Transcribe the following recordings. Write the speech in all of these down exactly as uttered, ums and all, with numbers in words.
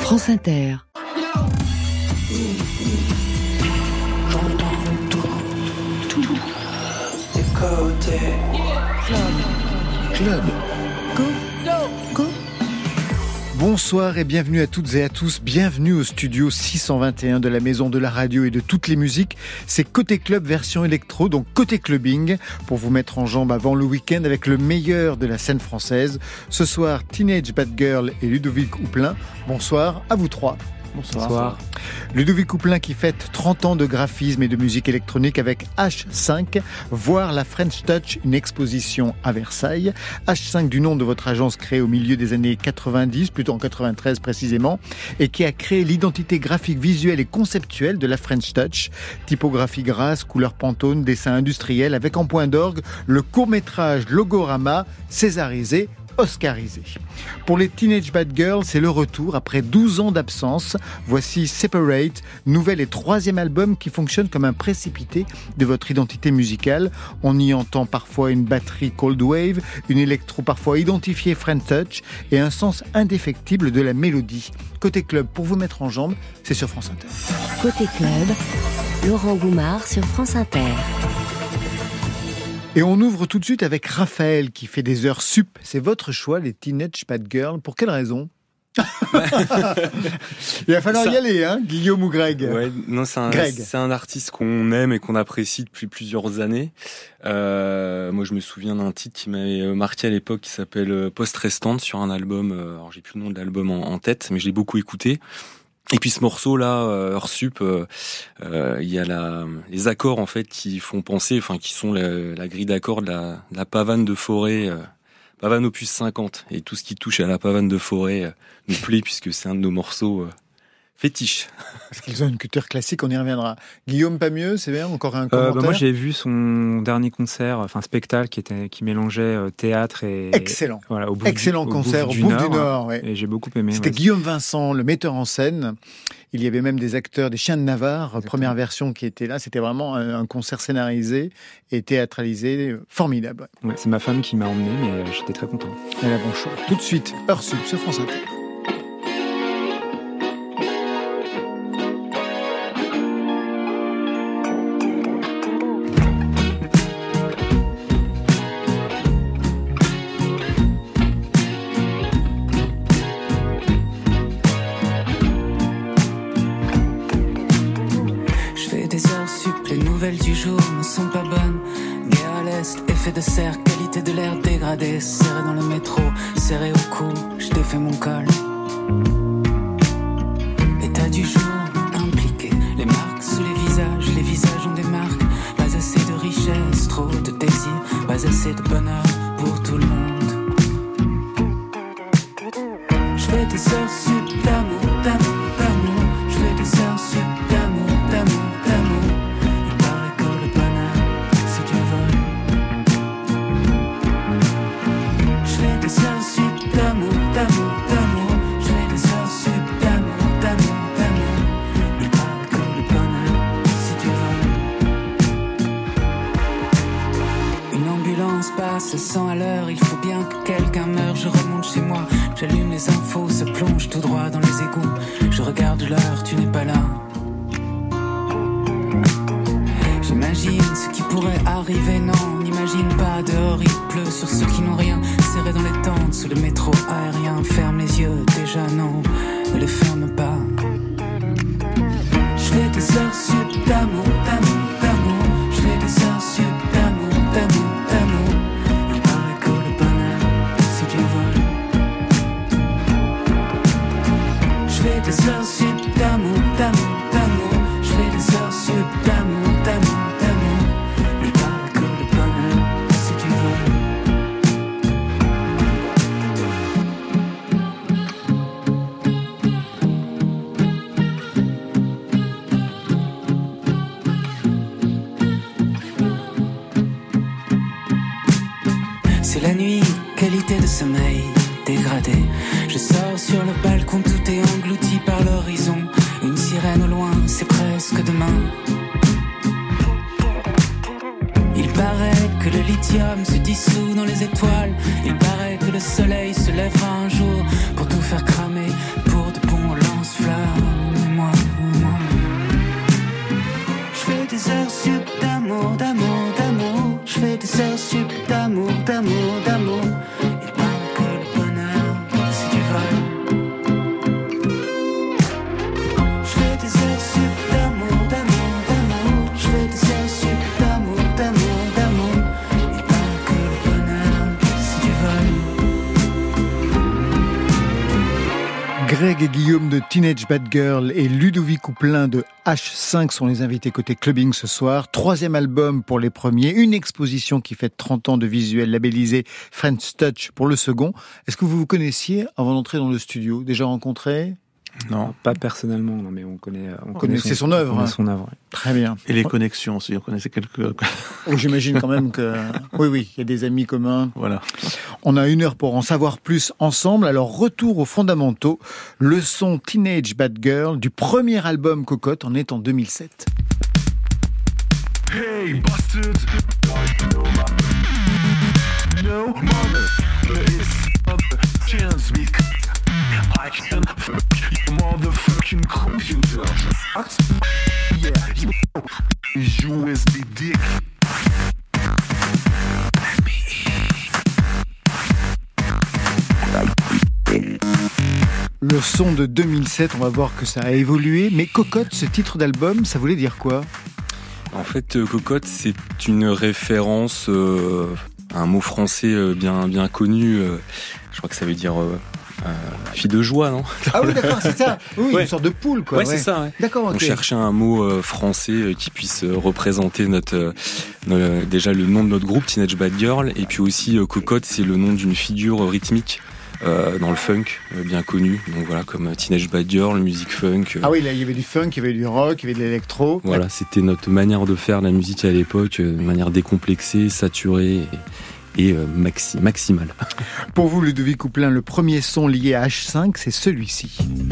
France Inter. Club. Go. Go. Bonsoir et bienvenue à toutes et à tous. Bienvenue au studio six cent vingt et un de la Maison de la Radio et de toutes les musiques. C'est Côté Club version électro, donc Côté Clubbing, pour vous mettre en jambe avant le week-end avec le meilleur de la scène française. Ce soir, Teenage Bad Girl et Ludovic Houplin. Bonsoir à vous trois. Bonsoir. Bonsoir. Ludovic Houplin qui fête trente ans de graphisme et de musique électronique avec H cinq, voir la French Touch, une exposition à Versailles. H cinq du nom de votre agence créée au milieu des années quatre-vingt-dix, plutôt en quatre-vingt-treize précisément, et qui a créé l'identité graphique visuelle et conceptuelle de la French Touch. Typographie grasse, couleur Pantone, dessin industriel avec en point d'orgue le court-métrage Logorama, césarisé, oscarisé. Pour les Teenage Bad Girls, c'est le retour après douze ans d'absence. Voici Separate, nouvel et troisième album qui fonctionne comme un précipité de votre identité musicale. On y entend parfois une batterie cold wave, une électro parfois identifiée French Touch et un sens indéfectible de la mélodie. Côté club, pour vous mettre en jambe, c'est sur France Inter. Côté club, Laurent Goumard sur France Inter. Et on ouvre tout de suite avec Raphaël qui fait des heures sup. C'est votre choix, les Teenage Bad Girls. Pour quelle raison ? Il va falloir ça... y aller, hein, Guillaume ou Greg. Ouais, non, c'est un, Greg. c'est un artiste qu'on aime et qu'on apprécie depuis plusieurs années. Euh, moi, je me souviens d'un titre qui m'avait marqué à l'époque, qui s'appelle Post Restante, sur un album. Alors, j'ai plus le nom de l'album en, en tête, mais je l'ai beaucoup écouté. Et puis ce morceau-là, euh, Heure Sup, euh, euh, il y a la, les accords en fait qui font penser, enfin qui sont la, la grille d'accords de la, de la pavane de forêt, euh, pavane opus cinquante. Et tout ce qui touche à la pavane de forêt euh, nous plaît puisque c'est un de nos morceaux euh, fétiches. Parce qu'ils ont une culture classique, on y reviendra. Guillaume, pas mieux, c'est bien, encore un commentaire. Euh, bah moi, j'ai vu son dernier concert, enfin spectacle qui était qui mélangeait euh, théâtre et excellent, voilà, au bout excellent du, concert au Bouffe du, Nord, du Nord, ouais. Et j'ai beaucoup aimé. C'était ouais. Guillaume Vincent, le metteur en scène. Il y avait même des acteurs, des Chiens de Navarre, exactement. Première version qui était là. C'était vraiment un, un concert scénarisé et théâtralisé, formidable. Ouais, c'est ma femme qui m'a emmené, mais euh, j'étais très content. Elle a bon choix. Tout de suite, Heure Sup sur France Inter. Du jour ne sont pas bonnes. Guerre à l'est, effet de serre, qualité de l'air dégradée. Serré dans le métro, serré au cou, je défais mon col. État du jour impliqué, les marques sous les visages, les visages ont des marques. Pas assez de richesse, trop de désir, pas assez de bonheur pour tout le monde. Je fais des heures sup d'amour, d'amour, d'amour. Je fais des heures sup d'amour, d'amour, d'amour. Se sent à l'heure, il faut bien que quelqu'un meure. Je remonte chez moi, j'allume les infos, se plonge tout droit dans les égouts. Je regarde l'heure, tu n'es pas là. J'imagine ce qui pourrait arriver, non, on n'imagine pas. Dehors il pleut sur ceux qui n'ont rien. Serré dans les tentes, sous le métro aérien. Ferme les yeux, déjà non, ne les ferme pas. Je fais des heures sup d'amour, d'amour, d'amour. Je fais des heures sup d'amour, d'amour, d'amour. Je fais des heures sup d'amour, d'amour, d'amour. Je fais des heures sup d'amour, d'amour, d'amour. Il paraît que le bonheur, si tu veux. C'est la nuit, qualité de sommeil dégradée. Je sors sur le balcon, tout est englouti par l'horizon. Une sirène au loin, c'est presque demain. Il paraît que le lithium se dissout dans les étoiles. Il paraît que le soleil se lèvera un jour pour tout faire cramer, pour de bons lancers. des heures sup d'amour, d'amour, d'amour. Il paraît que le bonheur, c'est du vol. Je fais des heures sup d'amour, d'amour, d'amour. Je fais des heures sup d'amour, d'amour, d'amour. Il paraît que le bonheur, c'est du vol. Greg et Guillaume de Teenage Bad Girl et Ludovic Couplin de H cinq sont les invités côté clubbing ce soir. Troisième album pour les premiers, une exposition qui fête trente ans de visuel labellisé French Touch pour le second. Est-ce que vous vous connaissiez avant d'entrer dans le studio? Déjà rencontré? Non, pas personnellement, non, mais on connaît, on On connaît connaissait son, son œuvre. on connaît hein. son œuvre. Ouais. Très bien. Et les connexions aussi, on connaissait quelques... Oh, j'imagine quand même que... Oui, oui, il y a des amis communs. Voilà. On a une heure pour en savoir plus ensemble. Alors, retour aux fondamentaux. Le son Teenage Bad Girl du premier album Cocotte en est en deux mille sept. Hey, bastards! No mother, it's a chance me. I can fuck your motherfucking computer. Yeah, you know, U S B dick. Le son de deux mille sept, on va voir que ça a évolué. Mais Cocotte, ce titre d'album, ça voulait dire quoi? En fait, euh, Cocotte, c'est une référence euh, à un mot français euh, bien, bien connu. Euh, je crois que ça veut dire euh, euh, fille de joie, non? Ah oui, d'accord, c'est ça. Oui, Ouais. une sorte de poule, quoi. Ouais, c'est ça. Ouais. D'accord, ok. On cherchait un mot euh, français euh, qui puisse euh, représenter notre, euh, euh, déjà le nom de notre groupe, Teenage Bad Girl, et puis aussi euh, Cocotte, c'est le nom d'une figure euh, rythmique euh, dans le funk, euh, bien connu. Donc voilà, comme euh, Teenage Bad Girl, musique funk. Euh, Ah oui, là, il y avait du funk, il y avait du rock, il y avait de l'électro. Voilà, c'était notre manière de faire la musique à l'époque, euh, de manière décomplexée, saturée et, et euh, maxi, maximale. Pour vous, Ludovic Couplin, le premier son lié à H cinq, c'est celui-ci.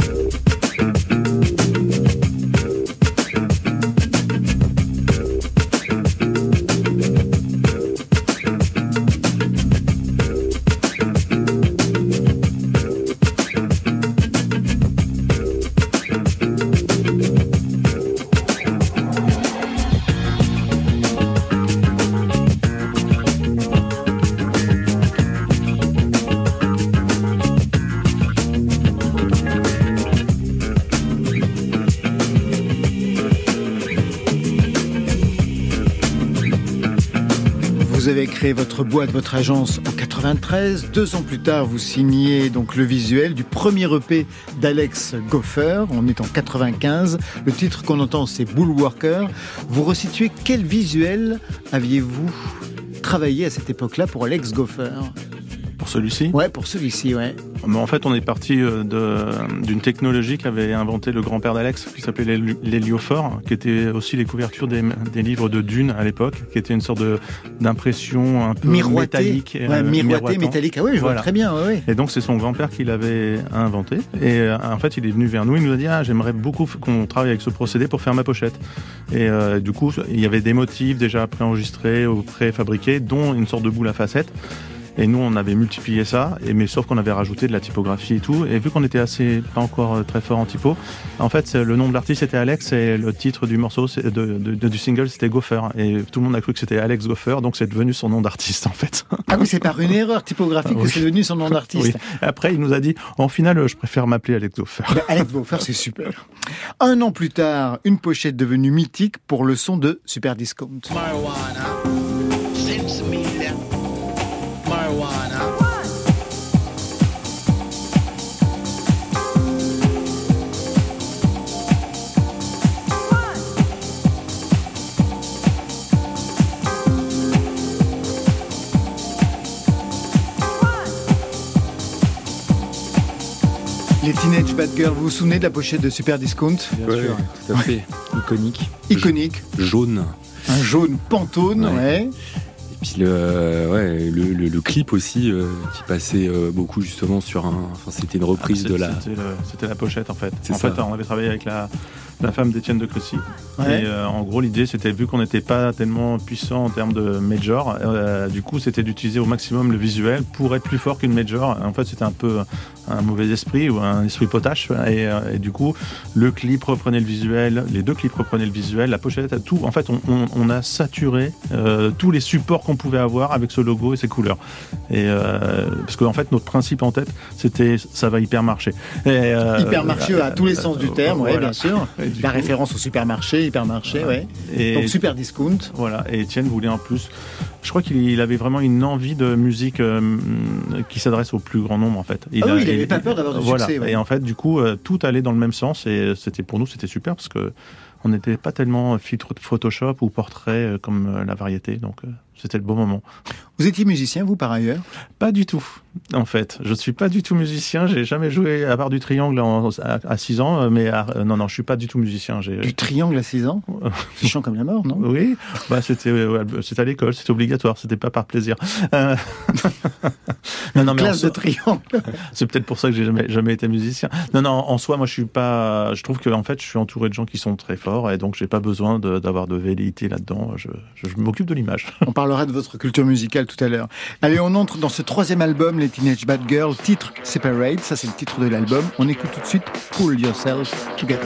Vous avez créé votre boîte, votre agence en quatre-vingt-treize. Deux ans plus tard, vous signez donc le visuel du premier E P d'Alex Goffer. On est en quatre-vingt-quinze. Le titre qu'on entend, c'est Bullworker. Vous resituez quel visuel aviez-vous travaillé à cette époque-là pour Alex Goffer? Pour celui-ci, Ouais, pour celui-ci, ouais. mais en fait, on est parti euh, de, d'une technologie qu'avait inventé le grand-père d'Alex, qui s'appelait l'héli- l'héliophore, qui était aussi les couvertures des, des livres de Dune à l'époque, qui était une sorte de, d'impression un peu Miroité. métallique. Ouais, euh, miroité, miroitant. métallique. Ah oui, je vois Voilà. très bien, ouais, ouais. Et donc c'est son grand-père qui l'avait inventé. Et euh, en fait, il est venu vers nous, il nous a dit ah j'aimerais beaucoup f- qu'on travaille avec ce procédé pour faire ma pochette. Et euh, du coup, il y avait des motifs déjà préenregistrés ou préfabriqués, dont une sorte de boule à facettes. Et nous, on avait multiplié ça, et, mais sauf qu'on avait rajouté de la typographie et tout. Et vu qu'on était assez pas encore très fort en typo, en fait, c'est- le nom de l'artiste était Alex et le titre du morceau, c'est- de, de, de- du single, c'était Goffer. Et tout le monde a cru que c'était Alex Goffer, donc c'est devenu son nom d'artiste en fait. Ah oui, c'est par une erreur typographique que Oui. c'est devenu son nom d'artiste. Oui. Après, il nous a dit, en finale, je préfère m'appeler Alex Goffer. Ben, Alex Goffer, c'est super. Un an plus tard, une pochette devenue mythique pour le son de Super Discount. Marijuana, Sensimilia, marijuana. Les Teenage Bad Girl, vous vous souvenez de la pochette de Super Discount? Bien Ouais, sûr. tout à fait. Iconique. Iconique. Jaune. Un jaune pantone, ouais. Ouais. Et puis le, euh, ouais, le, le, le clip aussi euh, qui passait euh, beaucoup justement sur un. Enfin, c'était une reprise Ah, de c'est- la. C'était, le- c'était la pochette en fait. C'est En ça. fait, on avait travaillé avec la, la femme d'Étienne de Crecy. Ouais. Et euh, en gros, l'idée, c'était vu qu'on n'était pas tellement puissant en termes de major, euh, du coup, c'était d'utiliser au maximum le visuel pour être plus fort qu'une major. En fait, c'était un peu un mauvais esprit ou un esprit potache. Et, euh, et du coup, le clip reprenait le visuel, les deux clips reprenaient le visuel, la pochette, tout. En fait, on, on, on a saturé euh, tous les supports qu'on pouvait avoir avec ce logo et ces couleurs. Et euh, parce qu'en fait, notre principe en tête, c'était ça va hyper marcher. Et, euh, hypermarché euh, à tous les sens du terme, voilà. ouais, bien sûr. La coup, référence au supermarché, hypermarché, voilà. ouais. Et donc super discount. Voilà. Et Étienne voulait en plus. Je crois qu'il avait vraiment une envie de musique euh, qui s'adresse au plus grand nombre en fait. Il ah a, oui, il n'avait pas peur d'avoir du voilà. succès. Ouais. Et en fait, du coup, euh, tout allait dans le même sens et c'était pour nous, c'était super parce que on n'était pas tellement filtre de Photoshop ou portrait euh, comme euh, la variété, donc euh, c'était le bon moment. Vous étiez musicien, vous, par ailleurs ? Pas du tout, en fait. Je suis pas du tout musicien. J'ai jamais joué à part du triangle en, à, à six ans, mais à, euh, non, non, je suis pas du tout musicien. J'ai... Du triangle à six ans ? C'est chiant comme la mort, non ? Oui, bah c'était, euh, c'était à l'école, c'était obligatoire, c'était pas par plaisir. Euh... non, non, mais classe de triangle. C'est peut-être pour ça que j'ai jamais, jamais été musicien. Non, non, en soi, moi, je suis pas. Je trouve que en fait, je suis entouré de gens qui sont très forts et donc j'ai pas besoin de, d'avoir de velléité là-dedans. Je, je, je m'occupe de l'image. On parlera de votre culture musicale tout à l'heure. Allez, on entre dans ce troisième album, les Teenage Bad Girls, titre Separate, ça c'est le titre de l'album. On écoute tout de suite Pull Yourself Together.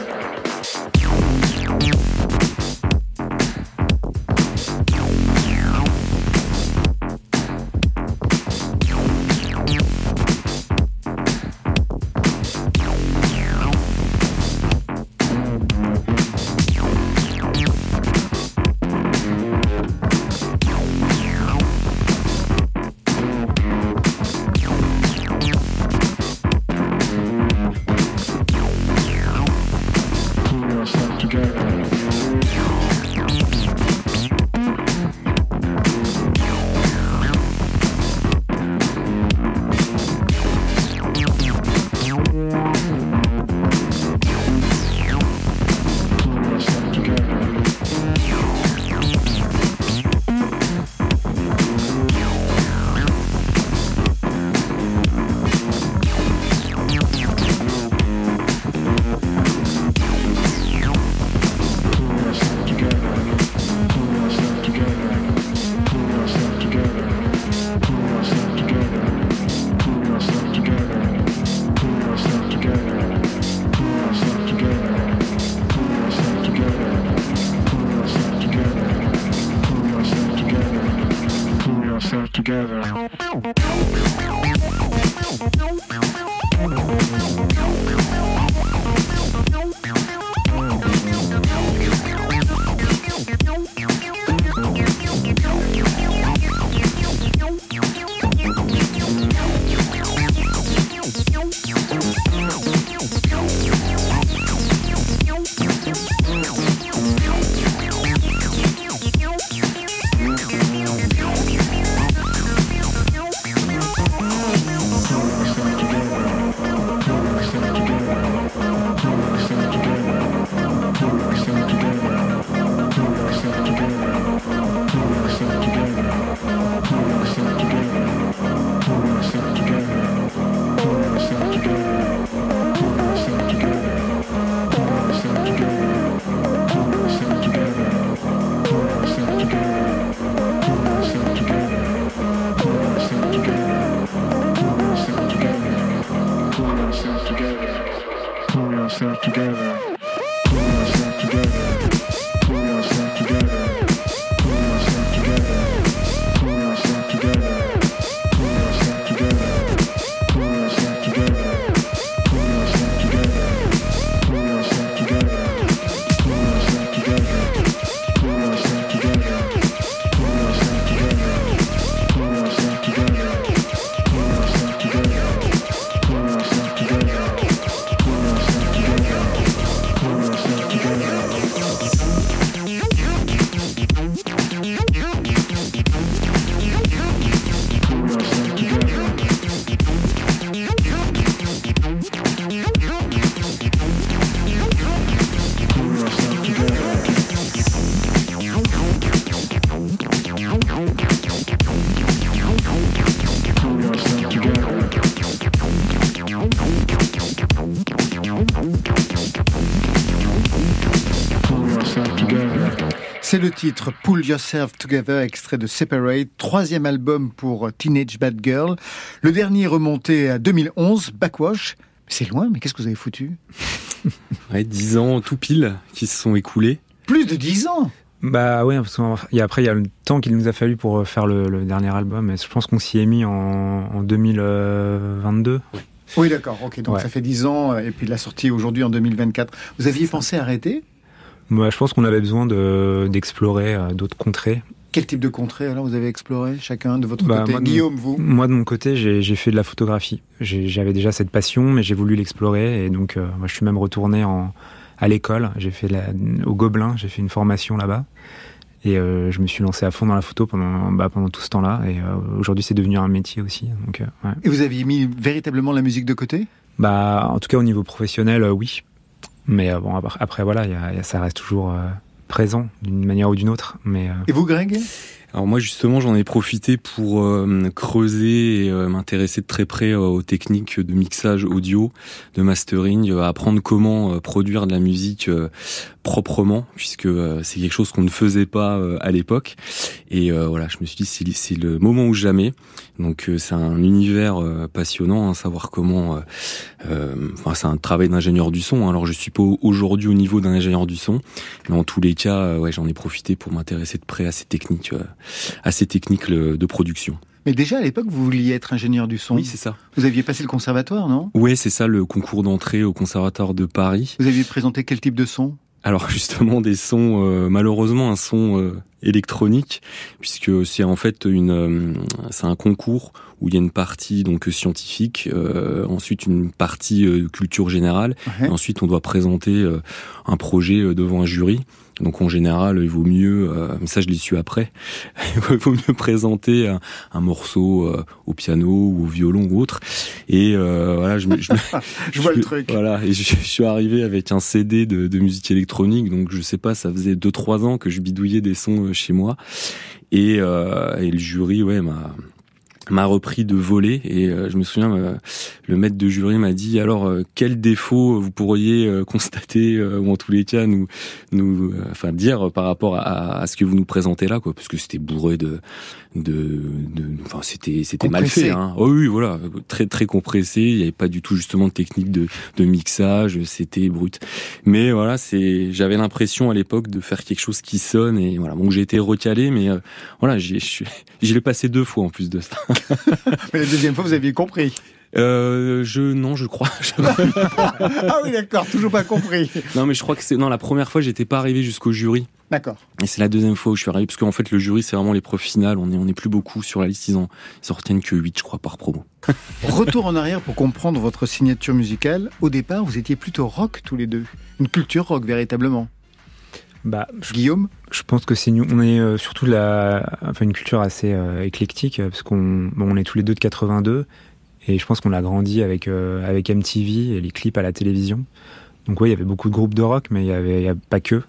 C'est le titre Pull Yourself Together, extrait de Separate, troisième album pour Teenage Bad Girl. Le dernier remonté à deux mille onze, Backwash. C'est loin, mais qu'est-ce que vous avez foutu ? Ouais, dix ans tout pile qui se sont écoulés. Plus de dix ans ? Bah ouais, parce qu'après il y a le temps qu'il nous a fallu pour faire le, le dernier album. Et je pense qu'on s'y est mis en, en deux mille vingt-deux. Oui, oui d'accord. Ok, donc ouais. ça fait dix ans et puis la sortie aujourd'hui en deux mille vingt-quatre. Vous aviez pensé arrêter ? Bah, je pense qu'on avait besoin de, d'explorer euh, d'autres contrées. Quel type de contrées alors vous avez exploré chacun de votre bah, côté ? moi, Guillaume, vous ? Moi de mon côté, j'ai, j'ai fait de la photographie. J'ai, j'avais déjà cette passion, mais j'ai voulu l'explorer et donc euh, moi, je suis même retourné en à l'école. J'ai fait la, au Gobelin, j'ai fait une formation là-bas. Et euh, je me suis lancé à fond dans la photo pendant, bah, pendant tout ce temps-là. Et euh, aujourd'hui, c'est devenu un métier aussi. Donc, euh, ouais. Et vous aviez mis véritablement la musique de côté ? Bah, en tout cas, au niveau professionnel, euh, oui. Mais euh, bon, après, après voilà, y a, y a, ça reste toujours euh, présent d'une manière ou d'une autre. Mais, euh... Et vous, Greg ? Alors moi justement j'en ai profité pour euh, creuser et euh, m'intéresser de très près euh, aux techniques de mixage audio, de mastering, euh, apprendre comment euh, produire de la musique euh, proprement, puisque euh, c'est quelque chose qu'on ne faisait pas euh, à l'époque. Et euh, voilà, je me suis dit c'est, c'est le moment ou jamais. Donc euh, c'est un univers euh, passionnant, hein, savoir comment. Euh, euh, enfin c'est un travail d'ingénieur du son. Hein, alors je suis pas aujourd'hui au niveau d'un ingénieur du son, mais en tous les cas, euh, ouais, j'en ai profité pour m'intéresser de près à ces techniques. Euh, à ces techniques de production. Mais déjà à l'époque, vous vouliez être ingénieur du son. Oui, c'est ça. Vous aviez passé le conservatoire, non ? Oui, c'est ça, le concours d'entrée au conservatoire de Paris. Vous aviez présenté quel type de son ? Alors justement des sons, euh, malheureusement un son euh, électronique, puisque c'est en fait une, euh, c'est un concours où il y a une partie donc scientifique, euh, ensuite une partie euh, culture générale, ouais. et ensuite on doit présenter euh, un projet euh, devant un jury. Donc en général, il vaut mieux, euh, mais ça je l'ai su après, il vaut mieux présenter un, un morceau euh, au piano ou au violon ou autre. Et euh, voilà, je, me, je, me, je vois je, le truc. Voilà, et je, je suis arrivé avec un C D de, de musique électronique, donc je sais pas, ça faisait deux trois ans que je bidouillais des sons chez moi, et, euh, et le jury, ouais, m'a m'a repris de voler et euh, je me souviens euh, le maître de jury m'a dit alors euh, quel défaut vous pourriez euh, constater euh, ou en tous les cas nous nous euh, enfin dire par rapport à, à ce que vous nous présentez là quoi, parce que c'était bourré de de de enfin c'était c'était compressé. Mal fait hein. Oh oui voilà, très très compressé, il y avait pas du tout justement de technique de de mixage, c'était brut. Mais voilà, c'est j'avais l'impression à l'époque de faire quelque chose qui sonne et voilà, donc j'ai été recalé mais euh, voilà, j'ai je je l'ai passé deux fois en plus de ça. Mais la deuxième fois, vous aviez compris. Euh, je non, je crois. Ah oui, d'accord, toujours pas compris. Non, mais je crois que c'est non la première fois, j'étais pas arrivé jusqu'au jury. D'accord. Et c'est la deuxième fois où je suis arrivé, parce qu'en fait le jury c'est vraiment l'épreuve finale. On est on est plus beaucoup sur la liste. Ils en ils en retiennent que huit, je crois, par promo. Retour en arrière pour comprendre votre signature musicale. Au départ, vous étiez plutôt rock tous les deux, une culture rock véritablement. Bah, je, Guillaume, je pense que c'est nous. On est euh, surtout la, enfin une culture assez euh, éclectique parce qu'on, bon, on est tous les deux de quatre-vingt-deux et je pense qu'on a grandi avec euh, avec M T V et les clips à la télévision. Donc ouais, il y avait beaucoup de groupes de rock, mais il y avait, il y a pas que.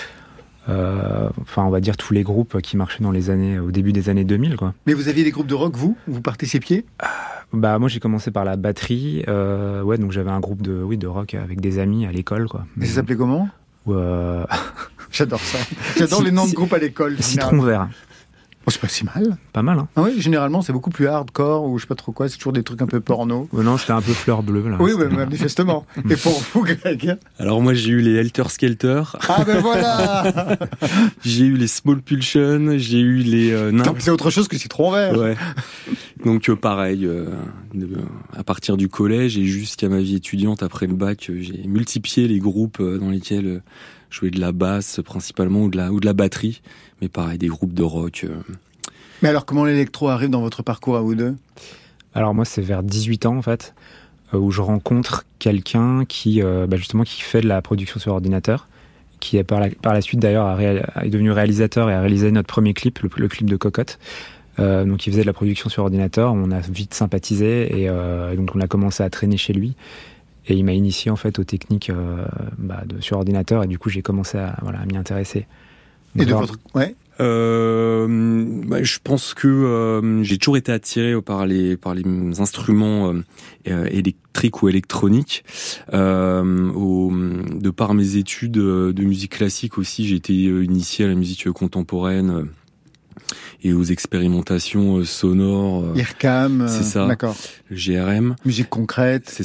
Euh, enfin, on va dire tous les groupes qui marchaient dans les années, au début des années deux mille, quoi. Mais vous aviez des groupes de rock, vous Vous participiez ? Bah moi j'ai commencé par la batterie. Euh, ouais, donc j'avais un groupe de, oui, de rock avec des amis à l'école, quoi. Mais ça s'appelait comment ? Euh... J'adore ça. J'adore C- les noms de groupes à l'école. Citron vert. Oh, c'est pas si mal. Pas mal, hein. Ah oui, généralement c'est beaucoup plus hardcore ou je sais pas trop quoi. C'est toujours des trucs un peu porno. Oh non, c'était un peu fleur bleue là. Oui, ouais, manifestement. Et pour vous, Greg ? Alors moi j'ai eu les Helter Skelter. Ah ben voilà. J'ai eu les Small Pulsion. J'ai eu les. Euh, non, c'est autre chose que Citron vert. Ouais. Donc euh, pareil, euh, de, à partir du collège et jusqu'à ma vie étudiante après le bac, euh, j'ai multiplié les groupes euh, dans lesquels euh, je jouais de la basse principalement ou de la ou de la batterie, mais pareil des groupes de rock. Euh. Mais alors comment l'électro arrive dans votre parcours à vous deux ? Alors moi c'est vers dix-huit ans en fait euh, où je rencontre quelqu'un qui euh, bah, justement qui fait de la production sur ordinateur, qui est par la par la suite d'ailleurs a réal, est devenu réalisateur et a réalisé notre premier clip, le, le clip de Cocotte. Euh, donc il faisait de la production sur ordinateur, on a vite sympathisé et euh, donc on a commencé à traîner chez lui et il m'a initié en fait aux techniques euh, bah, de, sur ordinateur et du coup j'ai commencé à, voilà, à m'y intéresser. Donc, et de alors, votre... Ouais. Euh, bah, je pense que euh, j'ai toujours été attiré par les par les instruments euh, électriques ou électroniques. Euh, au, de par mes études de musique classique aussi, j'ai été initié à la musique contemporaine et aux expérimentations sonores. I R C A M, c'est ça. D'accord. G R M. Musique concrète. C'est ça.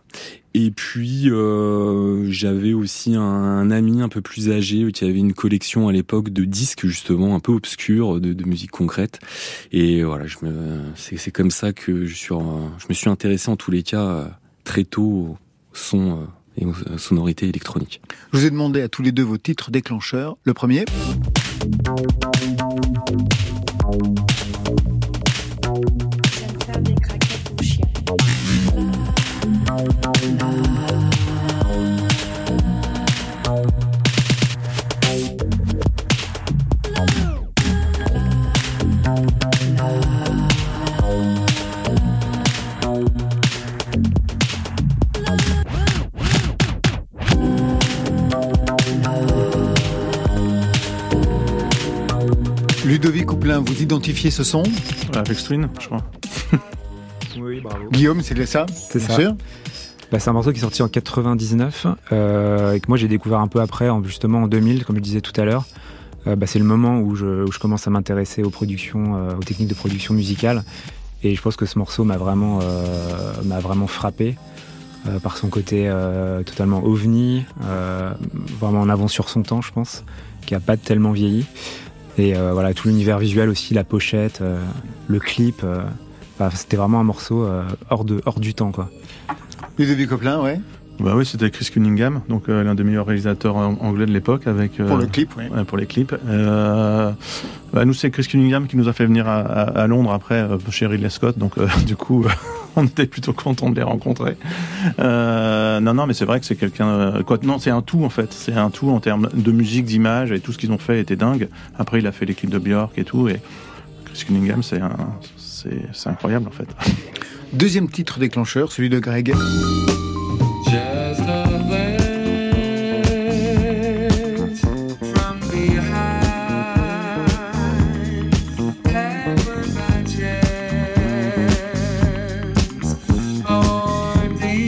Et puis euh, j'avais aussi un, un ami un peu plus âgé qui avait une collection à l'époque de disques justement un peu obscurs de, de musique concrète. Et voilà, je me, c'est, c'est comme ça que je suis, je me suis intéressé en tous les cas très tôt au son et aux sonorités électroniques. Je vous ai demandé à tous les deux vos titres déclencheurs. Le premier. Des craquettes au chien. Ludovic Couplin, vous identifiez ce son ? Avec Twin, je crois. Oui, bravo. Guillaume, c'est ça ? C'est Bien ça. sûr. Bah, c'est un morceau qui est sorti en quatre-vingt-dix-neuf euh, et que moi j'ai découvert un peu après, en, justement en deux mille, comme je disais tout à l'heure. Euh, bah, c'est le moment où je, où je commence à m'intéresser aux productions, euh, aux techniques de production musicale. Et je pense que ce morceau m'a vraiment, euh, m'a vraiment frappé euh, par son côté euh, totalement ovni, euh, vraiment en avance sur son temps, je pense, qui a pas tellement vieilli. Et euh, voilà, tout l'univers visuel aussi, la pochette, euh, le clip. Euh, bah, c'était vraiment un morceau euh, hors, de, hors du temps, quoi. Ludovic Couplin, ouais. Bah oui, c'était Chris Cunningham, donc euh, l'un des meilleurs réalisateurs anglais de l'époque, avec euh, pour le clip, oui. Ouais, pour les clips. Euh, bah, nous, c'est Chris Cunningham qui nous a fait venir à, à, à Londres après euh, chez Ridley Scott, donc euh, du coup, euh, on était plutôt contents de les rencontrer. Euh, non, non, mais c'est vrai que c'est quelqu'un. Euh, quoi, non, c'est un tout en fait. C'est un tout en termes de musique, d'image, et tout ce qu'ils ont fait était dingue. Après, il a fait les clips de Björk et tout, et Chris Cunningham, c'est un, c'est, c'est incroyable en fait. Deuxième titre déclencheur, celui de Greg. Just a glance from behind, covered by chance or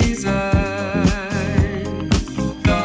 design, the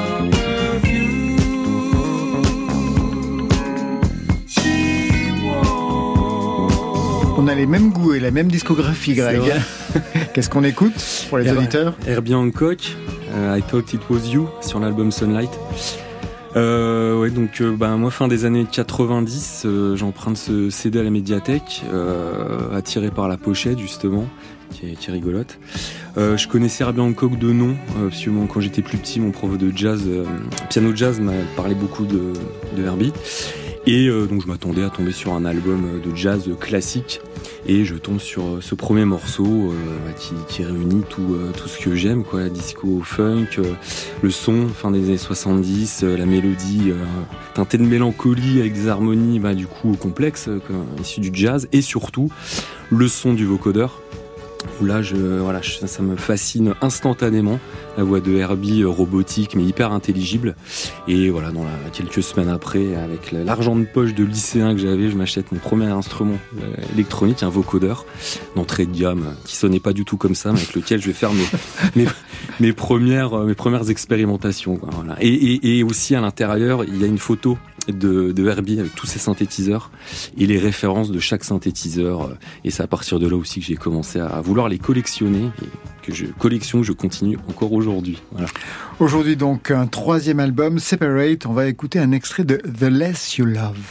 perfume she wore. On a les mêmes goûts et la même discographie, Greg. Qu'est-ce qu'on écoute pour les Her- auditeurs ? Herbie Hancock, euh, I Thought It Was You, sur l'album Sunlight. Euh, ouais, donc euh, ben, moi, fin des années quatre-vingt-dix, euh, j'emprunte ce C D à la médiathèque, euh, attiré par la pochette, justement, qui est, qui est rigolote. Euh, je connaissais Herbie Hancock de nom, euh, parce que bon, quand j'étais plus petit, mon prof de jazz, euh, piano jazz, m'a parlé beaucoup de, de Herbie. Et euh, donc je m'attendais à tomber sur un album de jazz classique. Et je tombe sur ce premier morceau euh, qui, qui réunit tout, euh, tout ce que j'aime, quoi, la disco funk, euh, le son fin des années soixante-dix, euh, la mélodie euh, teintée de mélancolie avec des harmonies bah, du coup complexes, euh, issues du jazz, et surtout le son du vocodeur. Où là, je, voilà, je, ça me fascine instantanément. La voix de Herbie, euh, robotique mais hyper intelligible. Et voilà, dans la, quelques semaines après, avec l'argent de poche de lycéen que j'avais, je m'achète mon premier instrument euh, électronique, un vocodeur d'entrée de gamme, qui sonnait pas du tout comme ça, mais avec lequel je vais faire mes, mes, mes premières, mes premières expérimentations. Quoi, voilà. Et, et, et aussi à l'intérieur, il y a une photo de, de Herbie avec tous ses synthétiseurs et les références de chaque synthétiseur. Et c'est à partir de là aussi que j'ai commencé à vouloir les collectionner, et que je collectionne, que je continue encore aujourd'hui. Voilà. Aujourd'hui donc un troisième album, Separate. On va écouter un extrait de The Less You Love.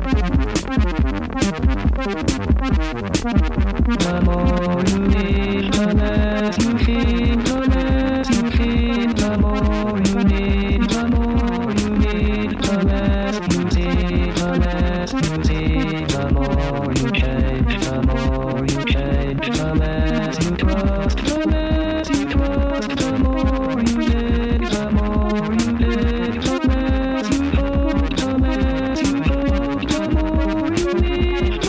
The more you need, the less you feel, the less you feel, the more you need, the more you need, the less you see, the less you see, the more you change, the more you change, the less you trust, the less you trust, the more you dig, the more you dig, the less you hold, the less you hold, the more you need, the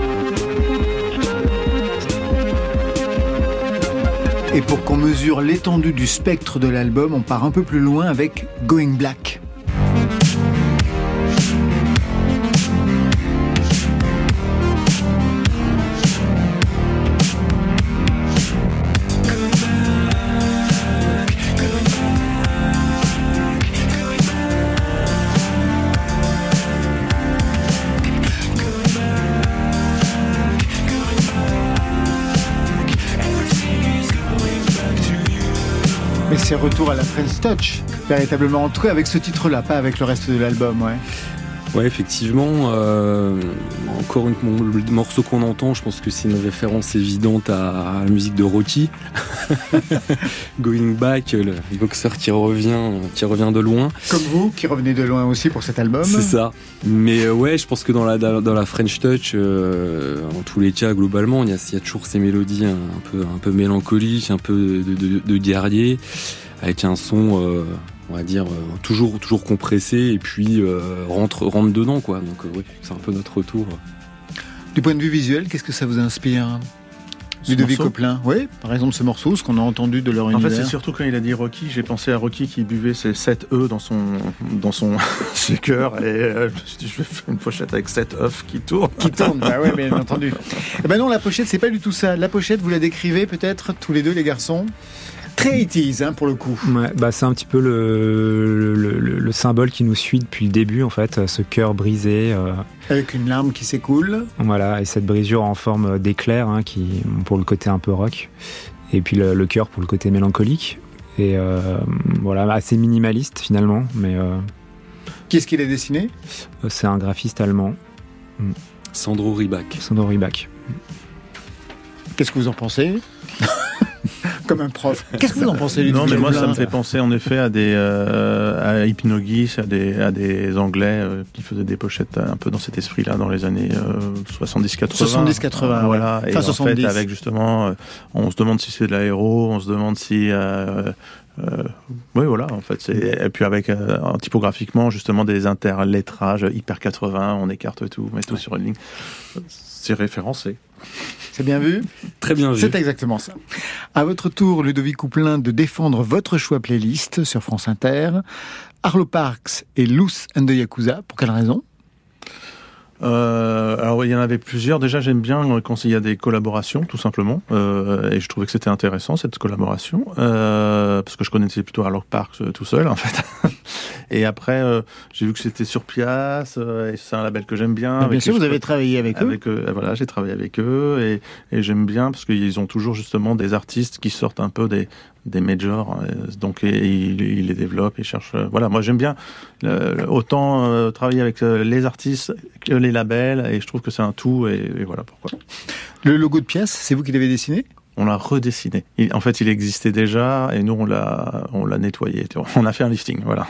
Et pour qu'on mesure l'étendue du spectre de l'album, on part un peu plus loin avec Going Black. c'est retour à la French Touch, véritablement, en tout cas avec ce titre-là, pas avec le reste de l'album, ouais. Ouais, effectivement. Euh, encore une, mon, le morceau qu'on entend, je pense que c'est une référence évidente à, à la musique de Rocky. Going Back, le boxeur qui revient, qui revient de loin. Comme vous, qui revenez de loin aussi pour cet album. C'est ça. Mais euh, ouais, je pense que dans la, dans la French Touch, euh, en tous les cas, globalement, il y a, il y a toujours ces mélodies un, un, peu, un peu mélancoliques, un peu de, de, de guerrier, avec un son... Euh, on va dire euh, toujours toujours compressé et puis euh, rentre rentre dedans quoi. Donc euh, oui, c'est un peu notre retour. Du point de vue visuel, qu'est-ce que ça vous inspire, Ludovic Coplin? Oui, par exemple ce morceau, ce qu'on a entendu de leur univers. En fait, c'est surtout quand il a dit Rocky, j'ai pensé à Rocky qui buvait ses sept œufs dans son dans son shaker et euh, je me suis dit je vais faire une pochette avec sept œufs qui tournent. Qui tournent, bah ouais, bien entendu. Eh ben non, la pochette c'est pas du tout ça. La pochette, vous la décrivez peut-être tous les deux les garçons. Très eighties, hein, pour le coup. Ouais, bah c'est un petit peu le, le, le, le symbole qui nous suit depuis le début, en fait, ce cœur brisé. Euh, Avec une larme qui s'écoule. Voilà, et cette brisure en forme d'éclair, hein, qui, pour le côté un peu rock. Et puis le, le cœur pour le côté mélancolique. Et euh, voilà, assez minimaliste finalement. Mais, euh, qui est-ce qu'il a dessiné? C'est un graphiste allemand. Sandro Ribach. Sandro Ribach. Qu'est-ce que vous en pensez? Comme un prof. Qu'est-ce que vous en pensez? Non, mais moi, ça me fait penser en effet à des euh, à Hypnogis, à des à des Anglais euh, qui faisaient des pochettes un peu dans cet esprit-là dans les années euh, soixante-dix quatre-vingts. soixante-dix quatre-vingts, voilà. Ouais. Et enfin, en soixante-dix. fait, avec justement, euh, on se demande si c'est de l'aéro, on se demande si. Euh, Euh, oui, voilà, en fait. C'est... Et puis avec, euh, typographiquement, justement, des interlettrages hyper quatre-vingts, on écarte tout, on met tout ouais. sur une ligne. C'est référencé. C'est bien vu? Très bien vu. C'est exactement ça. À votre tour, Ludovic Coplin, de défendre votre choix playlist sur France Inter. Arlo Parks et Loose and the Yakuza. Pour quelle raison? Euh, alors il y en avait plusieurs. Déjà j'aime bien quand il y a des collaborations tout simplement euh, et je trouvais que c'était intéressant cette collaboration euh, parce que je connaissais plutôt Arlo Parks euh, tout seul en fait. Et après euh, j'ai vu que c'était sur Pias euh, et c'est un label que j'aime bien. Bien sûr, vous avez travaillé avec, avec eux. eux voilà, j'ai travaillé avec eux et, et j'aime bien parce qu'ils ont toujours justement des artistes qui sortent un peu des des majors, donc ils il les développent, ils cherchent. Voilà, moi j'aime bien euh, autant euh, travailler avec euh, les artistes que les labels, et je trouve que c'est un tout, et, et voilà pourquoi. Le logo de Pias, c'est vous qui l'avez dessiné? On l'a redessiné. Il, en fait, il existait déjà, et nous on l'a, on l'a nettoyé. On a fait un lifting, voilà.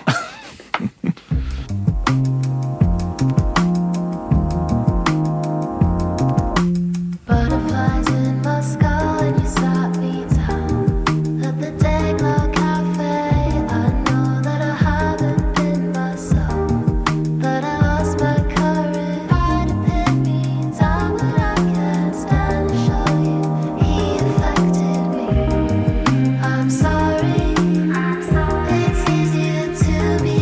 To be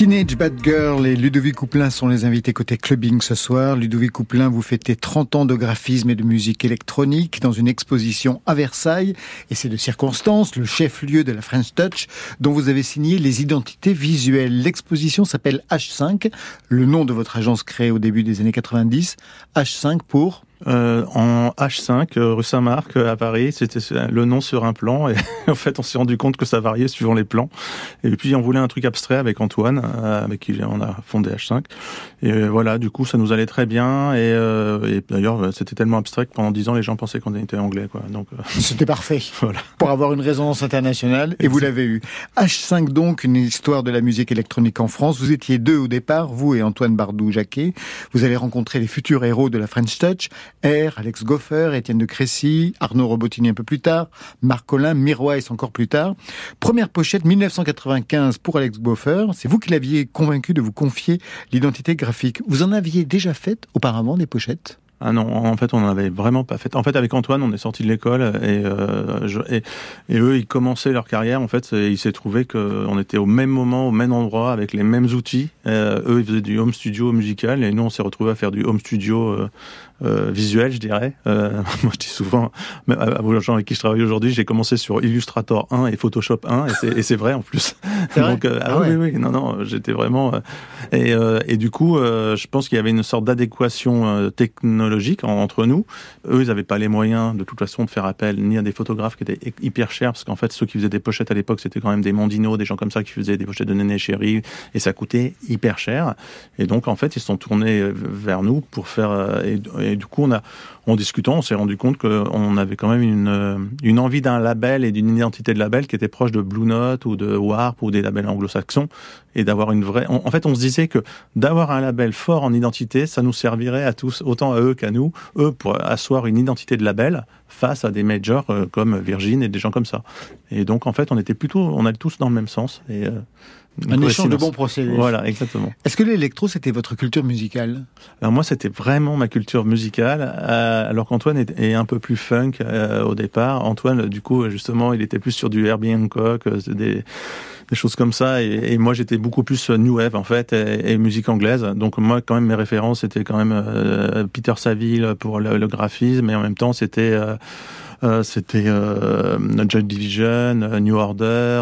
Teenage Bad Girl et Ludovic Couplin sont les invités côté clubbing ce soir. Ludovic Couplin, vous fêtez trente ans de graphisme et de musique électronique dans une exposition à Versailles. Et c'est de circonstance, le chef-lieu de la French Touch, dont vous avez signé les identités visuelles. L'exposition s'appelle H cinq, le nom de votre agence créée au début des années quatre-vingt-dix. H cinq pour... Euh, en H cinq, euh, rue Saint-Marc, euh, à Paris, c'était le nom sur un plan, et en fait on s'est rendu compte que ça variait suivant les plans, et puis on voulait un truc abstrait avec Antoine, euh, avec qui on a fondé H cinq, et euh, voilà, du coup ça nous allait très bien, et, euh, et d'ailleurs c'était tellement abstrait que pendant dix ans les gens pensaient qu'on était anglais, quoi. Donc euh... c'était parfait, voilà, pour avoir une résonance internationale, et vous l'avez eu. H cinq donc, une histoire de la musique électronique en France. Vous étiez deux au départ, vous et Antoine Bardou-Jacquet. Vous allez rencontrer les futurs héros de la French Touch, R, Alex Goffer, Étienne de Crécy, Arnaud Robotini un peu plus tard, Marc Collin, Mirwais encore plus tard. Première pochette dix-neuf cent quatre-vingt-quinze pour Alex Goffer. C'est vous qui l'aviez convaincu de vous confier l'identité graphique. Vous en aviez déjà fait auparavant des pochettes ? Ah non, en fait, on n'en avait vraiment pas fait. En fait, avec Antoine, on est sorti de l'école et, euh, je, et, et eux, ils commençaient leur carrière. En fait, il s'est trouvé qu'on était au même moment, au même endroit, avec les mêmes outils. Euh, eux, ils faisaient du home studio musical et nous, on s'est retrouvés à faire du home studio euh, euh, visuel, je dirais. Euh, moi, je dis souvent, même à aux gens avec qui je travaille aujourd'hui, j'ai commencé sur Illustrator un et Photoshop un, et c'est, et c'est vrai en plus. C'est vrai. Donc, euh, ah, ah ouais. oui, oui, non, non, j'étais vraiment. Euh, et, euh, et du coup, euh, je pense qu'il y avait une sorte d'adéquation euh, technologique en, entre nous. Eux, ils n'avaient pas les moyens, de toute façon, de faire appel ni à des photographes qui étaient hyper chers, parce qu'en fait, ceux qui faisaient des pochettes à l'époque, c'était quand même des Mondino, des gens comme ça qui faisaient des pochettes de Néné Chéri, et ça coûtait hyper cher. Et donc, en fait, ils se sont tournés vers nous pour faire. Euh, et, et du coup, on a, en discutant, on s'est rendu compte qu'on avait quand même une, une envie d'un label et d'une identité de label qui était proche de Blue Note ou de Warp ou des labels anglo-saxons, et d'avoir une vraie. En fait, on se disait que d'avoir un label fort en identité, ça nous servirait à tous, autant à eux qu'à nous, eux pour asseoir une identité de label face à des majors euh, comme Virgin et des gens comme ça. Et donc, en fait, on était plutôt, on allait tous dans le même sens. Et, euh, un échange de bons procédés. Voilà, exactement. Est-ce que l'électro, c'était votre culture musicale ? Alors moi, c'était vraiment ma culture musicale, euh, alors qu'Antoine est, est un peu plus funk euh, au départ. Antoine, du coup, justement, il était plus sur du Herbie Hancock, euh, des, des choses comme ça, et, et moi, j'étais beaucoup plus new wave, en fait, et, et musique anglaise. Donc moi, quand même, mes références, c'était quand même euh, Peter Saville pour le, le graphisme, et en même temps, c'était... Euh, Euh, c'était euh, Joy Division, euh, New Order,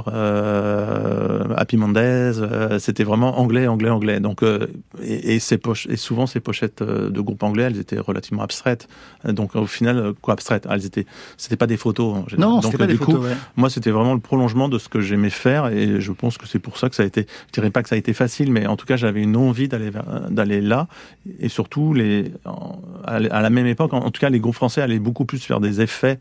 euh, Happy Mondays. Euh, c'était vraiment anglais, anglais, anglais. Donc, euh, et, et, ces poches, et souvent ces pochettes de groupes anglais, elles étaient relativement abstraites. Donc, au final, quoi abstraites Elles étaient, c'était pas des photos. En général. Non, donc, c'était pas du des coup, photos. Ouais. Moi, c'était vraiment le prolongement de ce que j'aimais faire, et je pense que c'est pour ça que ça a été. Je dirais pas que ça a été facile, mais en tout cas, j'avais une envie d'aller vers, d'aller là, et surtout les, à la même époque, en tout cas, les groupes français allaient beaucoup plus faire des effets.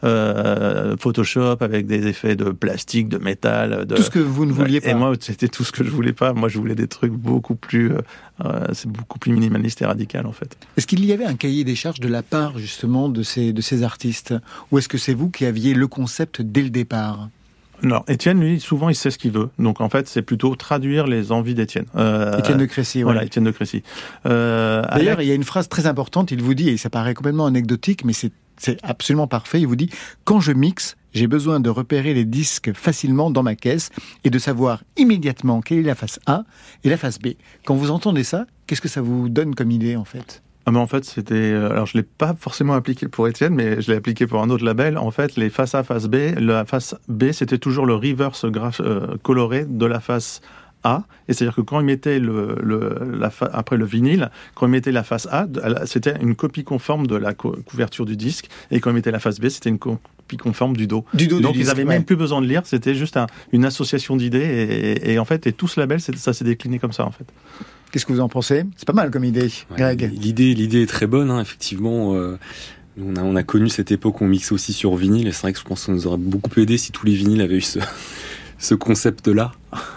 Euh, Photoshop avec des effets de plastique, de métal, de... tout ce que vous ne vouliez pas. Et moi, c'était tout ce que je voulais pas. Moi, je voulais des trucs beaucoup plus, euh, c'est beaucoup plus minimaliste et radical en fait. Est-ce qu'il y avait un cahier des charges de la part justement de ces de ces artistes, ou est-ce que c'est vous qui aviez le concept dès le départ ? Alors, Étienne, lui, souvent, il sait ce qu'il veut. Donc, en fait, c'est plutôt traduire les envies d'Étienne. Euh, Étienne de Crécy, Voilà, ouais. Étienne de Crécy. Euh, D'ailleurs, Alex... il y a une phrase très importante, il vous dit, et ça paraît complètement anecdotique, mais c'est, c'est absolument parfait, il vous dit « Quand je mixe, j'ai besoin de repérer les disques facilement dans ma caisse et de savoir immédiatement quelle est la face A et la face B. » Quand vous entendez ça, qu'est-ce que ça vous donne comme idée, en fait ? Ah ben en fait, c'était... Alors, je l'ai pas forcément appliqué pour Étienne, mais je l'ai appliqué pour un autre label. En fait, les face A, face B, la face B, c'était toujours le reverse graph, euh, coloré de la face A. Et c'est-à-dire que quand il mettait le, le, la fa... après le vinyle, quand il mettait la face A, c'était une copie conforme de la co- couverture du disque. Et quand il mettait la face B, c'était une copie conforme du dos. Du dos Donc, du ils disque, avaient ouais. même plus besoin de lire. C'était juste un, une association d'idées. Et, et, et en fait, et tout ce label, ça s'est décliné comme ça, en fait. Qu'est-ce que vous en pensez ? C'est pas mal comme idée, Ouais, Greg. L'idée, l'idée est très bonne, hein, effectivement. Euh, on, a, on a connu cette époque où on mixait aussi sur vinyle, et c'est vrai que je pense que ça nous aurait beaucoup aidé si tous les vinyles avaient eu ce, ce concept-là.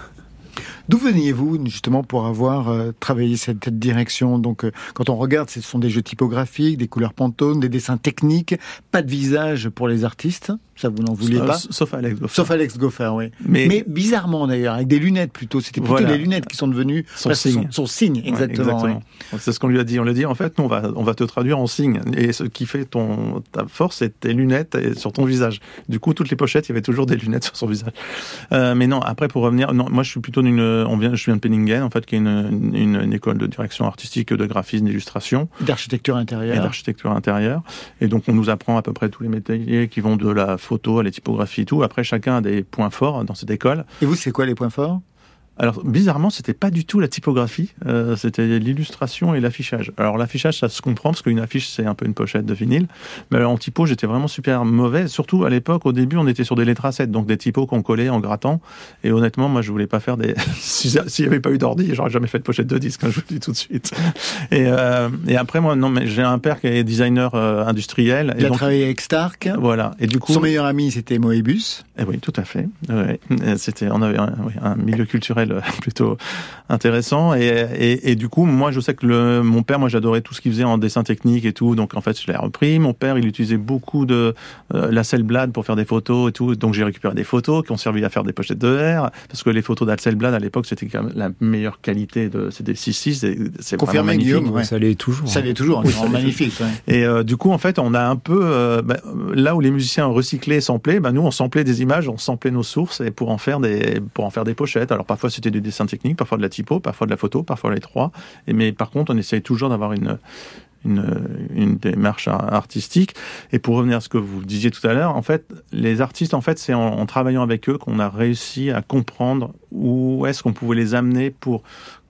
D'où veniez-vous justement pour avoir euh, travaillé cette, cette direction ? Donc, euh, quand on regarde, ce sont des jeux typographiques, des couleurs Pantone, des dessins techniques, pas de visage pour les artistes. Ça, vous n'en vouliez Euh, pas ? Sauf Alex Goffer. Sauf Alex Goffer, oui. Mais, Mais bizarrement d'ailleurs, avec des lunettes plutôt. C'était plutôt Voilà. les lunettes qui sont devenues Son presque signe. Son, son signe, exactement. Ouais, exactement. Ouais. C'est ce qu'on lui a dit. On lui a dit, en fait, nous, on va, on va te traduire en signe. Et ce qui fait ton, ta force, c'est tes lunettes et sur ton visage. Du coup, toutes les pochettes, il y avait toujours des lunettes sur son visage. Euh, mais non, après, pour revenir, non, moi, je suis plutôt d'une de, on vient, je viens de Penningen, en fait, qui est une, une, une école de direction artistique, de graphisme, d'illustration. D'architecture intérieure. Et d'architecture intérieure. Et donc, on nous apprend à peu près tous les métiers qui vont de la photo à la typographie et tout. Après, chacun a des points forts dans cette école. Et vous, c'est quoi les points forts ? Alors, bizarrement, c'était pas du tout la typographie, euh, c'était l'illustration et l'affichage. Alors, l'affichage, ça se comprend, parce qu'une affiche, c'est un peu une pochette de vinyle. Mais en typo, j'étais vraiment super mauvais. Surtout, à l'époque, au début, on était sur des lettres A sept, donc des typos qu'on collait en grattant. Et honnêtement, moi, je voulais pas faire des... S'il n'y avait pas eu d'ordi, j'aurais jamais fait de pochette de disque, hein, je vous le dis tout de suite. Et, euh, et après, moi, non, mais j'ai un père qui est designer euh, industriel. Il et a donc, travaillé avec Stark. Voilà. Et du coup... Son meilleur ami, c'était Moebius. Eh oui, tout à fait. Ouais. C'était, on avait un, oui, un milieu culturel plutôt intéressant. Et, et, et du coup, moi, je sais que le, mon père, moi, j'adorais tout ce qu'il faisait en dessin technique et tout. Donc, en fait, je l'ai repris. Mon père, il utilisait beaucoup de euh, l'Hasselblad pour faire des photos et tout. Donc, j'ai récupéré des photos qui ont servi à faire des pochettes de verre. Parce que les photos d'Hasselblad, à l'époque, c'était quand même la meilleure qualité de, c'est des six six. C'est, c'est vraiment magnifique. Guillaume, ouais. Ça l'est toujours. Ça l'est toujours. Oui, c'est magnifique. Ouais. Et euh, du coup, en fait, on a un peu, euh, bah, là où les musiciens recyclaient, samplaient, bah, nous, on samplait des images, on samplait nos sources et pour en faire des, pour en faire des pochettes. Alors, parfois, c'était du dessin technique, parfois de la typo, parfois de la photo, parfois les trois. Et, mais par contre, on essayait toujours d'avoir une, une, une démarche artistique. Et pour revenir à ce que vous disiez tout à l'heure, en fait, les artistes, en fait, c'est en, en travaillant avec eux qu'on a réussi à comprendre où est-ce qu'on pouvait les amener pour,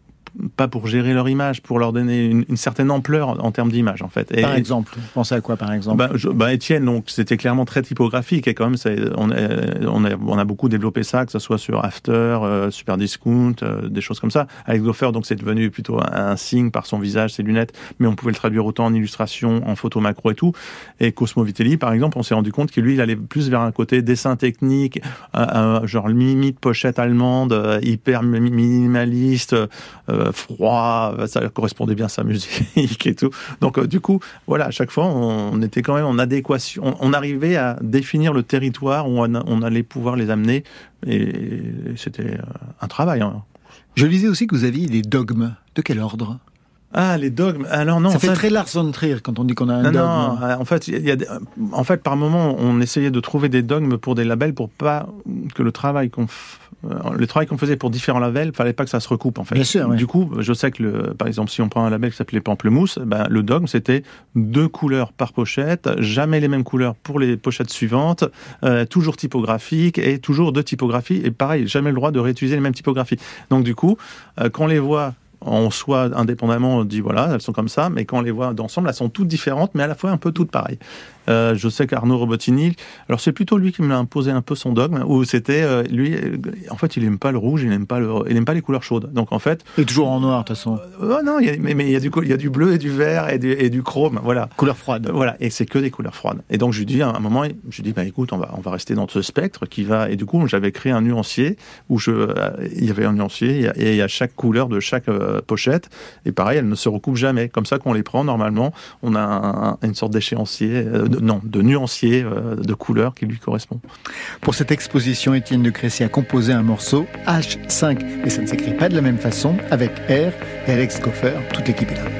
pas pour gérer leur image, pour leur donner une, une certaine ampleur en termes d'image, en fait. Et, par exemple, vous pensez à quoi, par exemple? Bah, je, bah Étienne, donc c'était clairement très typographique et quand même, c'est, on, a, on, a, on a beaucoup développé ça, que ce soit sur After, euh, Super Discount, euh, des choses comme ça. Avec Gopher, donc c'est devenu plutôt un, un signe par son visage, ses lunettes, mais on pouvait le traduire autant en illustration, en photo macro et tout. Et Cosmo Vitelli, par exemple, on s'est rendu compte que lui, il allait plus vers un côté dessin technique, un, un, genre limite pochette allemande, euh, hyper minimaliste, euh, froid, ça correspondait bien à sa musique et tout. Donc euh, du coup, voilà, à chaque fois, on, on était quand même en adéquation. On, on arrivait à définir le territoire où on, on allait pouvoir les amener, et c'était un travail. Hein. Je lisais aussi que vous aviez des dogmes. De quel ordre ? Ah, les dogmes. Alors non, ça fait ça, très Lars von Trier quand on dit qu'on a un non, dogme. Non, en fait, il y a des, en fait, par moment, on essayait de trouver des dogmes pour des labels pour pas que le travail qu'on f... le travail qu'on faisait pour différents labels, fallait pas que ça se recoupe, en fait. Bien sûr, ouais. Du coup, je sais que, le, par exemple, si on prend un label qui s'appelait Pamplemousse, ben, le dogme, c'était deux couleurs par pochette, jamais les mêmes couleurs pour les pochettes suivantes, euh, toujours typographique et toujours deux typographies, et pareil, jamais le droit de réutiliser les mêmes typographies. Donc, du coup, euh, quand on les voit en soi, indépendamment, on dit voilà, elles sont comme ça, mais quand on les voit d'ensemble, elles sont toutes différentes, mais à la fois un peu toutes pareilles. Euh, je sais qu'Arnaud Robotini, alors c'est plutôt lui qui me l'a imposé un peu son dogme, où c'était, euh, lui, en fait, il aime pas le rouge, il aime pas le, il aime pas les couleurs chaudes. Donc en fait, et toujours en noir de toute façon. Euh, oh non, il y a, mais, mais il y a du, il y a du bleu et du vert et du, et du chrome, voilà. Couleur froide. Euh, voilà, et c'est que des couleurs froides. Et donc je lui dis à un moment, je lui dis bah écoute, on va, on va rester dans ce spectre qui va. Et du coup, j'avais créé un nuancier où je, euh, il y avait un nuancier et il y a chaque couleur de chaque euh, pochette. Et pareil, elles ne se recoupent jamais. Comme ça qu'on les prend normalement, on a un, une sorte d'échéancier, euh, de, non, de nuancier de couleurs qui lui correspond. Pour cette exposition, Étienne de Crécy a composé un morceau H cinq, mais ça ne s'écrit pas de la même façon, avec R et Alex Gopher, toute l'équipe est là.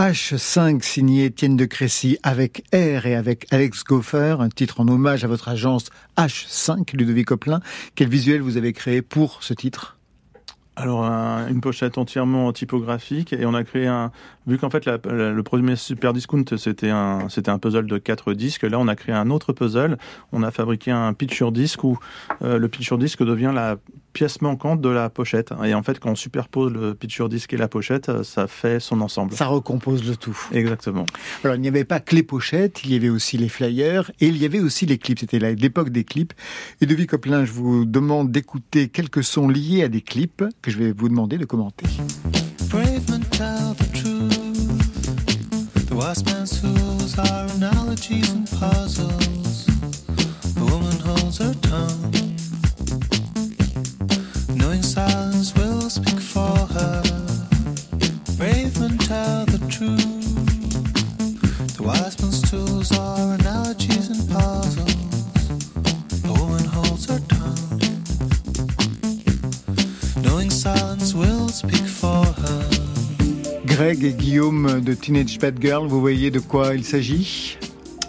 H cinq signé Étienne de Crécy avec R et avec Alex Goffer, un titre en hommage à votre agence H cinq, Ludovic Oplin. Quel visuel vous avez créé pour ce titre ? Alors, un, une pochette entièrement typographique, et on a créé un... Vu qu'en fait, la, la, le premier Super Discount, c'était un, c'était un puzzle de quatre disques, là, on a créé un autre puzzle. On a fabriqué un picture disc où euh, le picture disc devient la pièce manquante de la pochette. Et en fait, quand on superpose le picture disc et la pochette, ça fait son ensemble. Ça recompose le tout. Exactement. Alors, il n'y avait pas que les pochettes, il y avait aussi les flyers, et il y avait aussi les clips. C'était l'époque des clips. Et Ludovic Oplin, je vous demande d'écouter quelques sons liés à des clips que je vais vous demander de commenter. Brave men tell the truth. The wise man's tools are analogies and puzzles. The woman holds her tongue, knowing silence will speak for her. Brave men tell the truth. The wise man's tools are analogies and puzzles. The woman holds her tongue, knowing silence will speak for her. Greg et Guillaume de Teenage Bad Girl, vous voyez de quoi il s'agit ? Non ?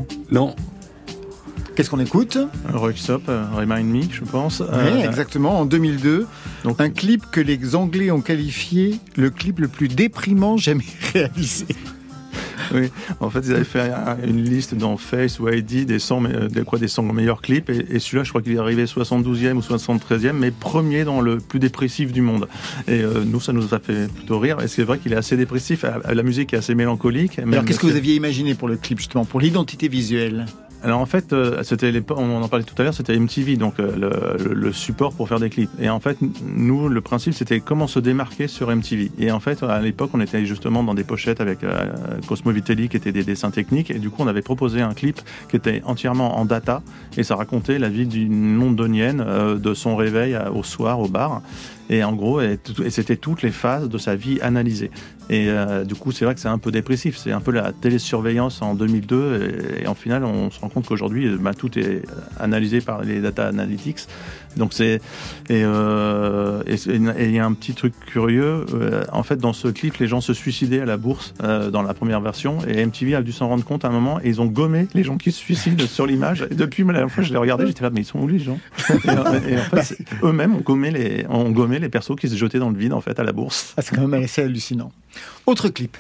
Non. Qu'est-ce qu'on écoute ? Rockstop, uh, Remind Me, je pense. Oui, euh, exactement, en deux mille deux. Donc, un clip que les Anglais ont qualifié le clip le plus déprimant jamais réalisé. Oui, en fait, ils avaient fait une liste dans Face ou I D des cent, des, quoi, des cent meilleurs clips, et, et celui-là, je crois qu'il est arrivé soixante-douzième ou soixante-treizième, mais premier dans le plus dépressif du monde. Et euh, nous, ça nous a fait plutôt rire, et c'est vrai qu'il est assez dépressif, la musique est assez mélancolique. Alors, qu'est-ce que vous aviez imaginé pour le clip, justement, pour l'identité visuelle ? Alors en fait, euh, c'était les, on en parlait tout à l'heure, c'était M T V, donc euh, le, le, le support pour faire des clips. Et en fait, nous, le principe, c'était comment se démarquer sur M T V. Et en fait, à l'époque, on était justement dans des pochettes avec euh, Cosmo Vitelli, qui étaient des dessins techniques. Et du coup, on avait proposé un clip qui était entièrement en data. Et ça racontait la vie d'une londonienne, euh, de son réveil à, au soir au bar. Et en gros, et, et c'était toutes les phases de sa vie analysées. Et euh, du coup, c'est vrai que c'est un peu dépressif. C'est un peu la télésurveillance en deux mille deux. Et, et en final, on se rend compte qu'aujourd'hui, bah, tout est analysé par les data analytics. Donc c'est et euh, il y a un petit truc curieux. Euh, en fait, dans ce clip, les gens se suicidaient à la bourse euh, dans la première version. Et M T V a dû s'en rendre compte à un moment. Et ils ont gommé les gens qui se suicident sur l'image. Et depuis, la dernière fois, je les regardais, j'étais là, mais ils sont où les gens ? Et, et en fait, eux-mêmes ont gommé les ont gommé les persos qui se jetaient dans le vide en fait à la bourse. Ah, c'est quand même assez hallucinant. Autre clip.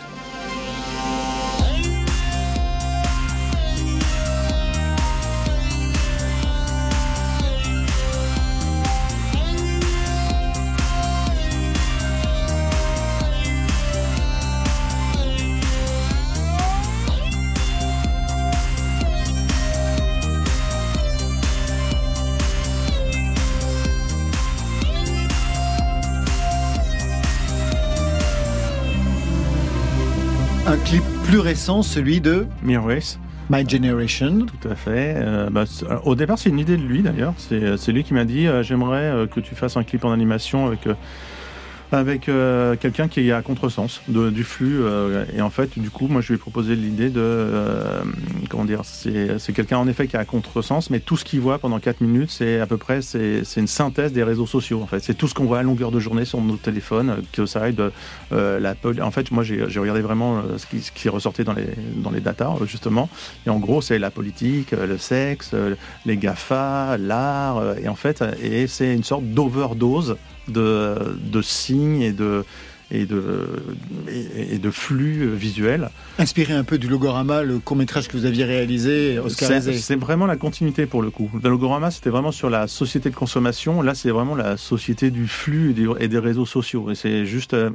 Un clip plus récent, celui de Mir Race. My Generation. Tout à fait. Euh, bah, au départ, c'est une idée de lui d'ailleurs. C'est, c'est lui qui m'a dit euh, j'aimerais euh, que tu fasses un clip en animation avec euh, avec euh, quelqu'un qui est à contresens de, du flux. Euh, et en fait, du coup, moi, je lui ai proposé l'idée de euh, comment dire. C'est, c'est quelqu'un en effet qui est à contresens, mais tout ce qu'il voit pendant quatre minutes, c'est à peu près c'est, c'est une synthèse des réseaux sociaux. En fait, c'est tout ce qu'on voit à longueur de journée sur nos téléphones. Que ça aille de euh, la. En fait, moi, j'ai, j'ai regardé vraiment ce qui, ce qui ressortait dans les dans les datas justement. Et en gros, c'est la politique, le sexe, les GAFA, l'art. Et en fait, et c'est une sorte d'overdose de, de signes et de, et, de, et, et de flux visuels. Inspiré un peu du Logorama, le court-métrage que vous aviez réalisé, oscarisé. C'est, c'est vraiment la continuité pour le coup. Le Logorama, c'était vraiment sur la société de consommation. Là, c'est vraiment la société du flux et des, et des réseaux sociaux. Et c'est juste... Euh,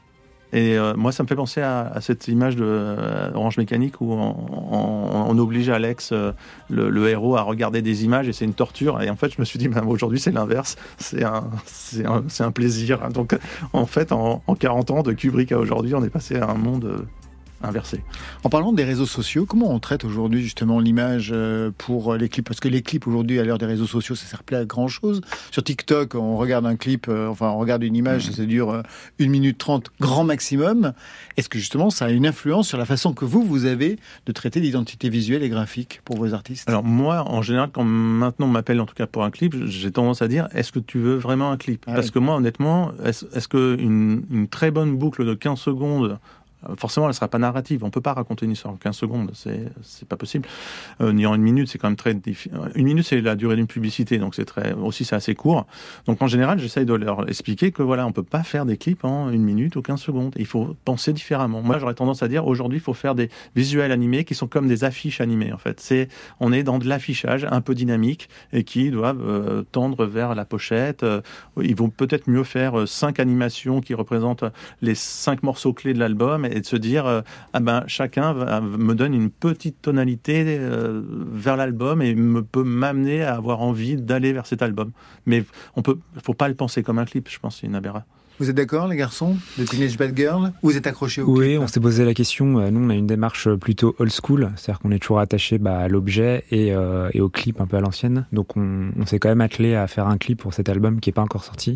Et euh, moi, ça me fait penser à, à cette image de euh, Orange Mécanique où on, on, on oblige Alex, euh, le, le héros, à regarder des images et c'est une torture. Et en fait, je me suis dit, bah, aujourd'hui, c'est l'inverse. C'est un, c'est un, c'est un plaisir. Donc, en fait, en, en quarante ans, de Kubrick à aujourd'hui, on est passé à un monde... Euh, inversé. En parlant des réseaux sociaux, comment on traite aujourd'hui justement l'image pour les clips ? Parce que les clips aujourd'hui, à l'heure des réseaux sociaux, ça ne sert plus à grand chose. Sur TikTok, on regarde un clip, euh, enfin on regarde une image, mmh. ça dure euh, une minute trente, grand maximum. Est-ce que justement ça a une influence sur la façon que vous, vous avez de traiter l'identité visuelle et graphique pour vos artistes ? Alors moi, en général, quand maintenant on m'appelle en tout cas pour un clip, j'ai tendance à dire, est-ce que tu veux vraiment un clip ? ah, Parce oui. que moi, honnêtement, est-ce, est-ce qu'une une très bonne boucle de quinze secondes forcément, elle ne sera pas narrative. On ne peut pas raconter une histoire en quinze secondes, c'est, c'est pas possible. Euh, ni en une minute, c'est quand même très difficile. Une minute, c'est la durée d'une publicité, donc c'est très, aussi, c'est assez court. Donc en général, j'essaye de leur expliquer que voilà, on ne peut pas faire des clips en une minute ou quinze secondes. Il faut penser différemment. Moi, j'aurais tendance à dire, aujourd'hui, il faut faire des visuels animés qui sont comme des affiches animées, en fait. C'est, on est dans de l'affichage un peu dynamique et qui doivent euh, tendre vers la pochette. Euh, ils vont peut-être mieux faire euh, cinq animations qui représentent les cinq morceaux clés de l'album et de se dire euh, ah ben chacun va, me donne une petite tonalité euh, vers l'album et me peut m'amener à avoir envie d'aller vers cet album. Mais on peut, faut pas le penser comme un clip, je pense, c'est une aberration. Vous êtes d'accord, les garçons, de Teenage Bad Girl? Vous êtes accrochés au Oui, clip? on s'est posé la question. Nous, on a une démarche plutôt old school, c'est-à-dire qu'on est toujours attaché bah, à l'objet et, euh, et au clip un peu à l'ancienne. Donc, on, on s'est quand même attelé à faire un clip pour cet album qui est pas encore sorti.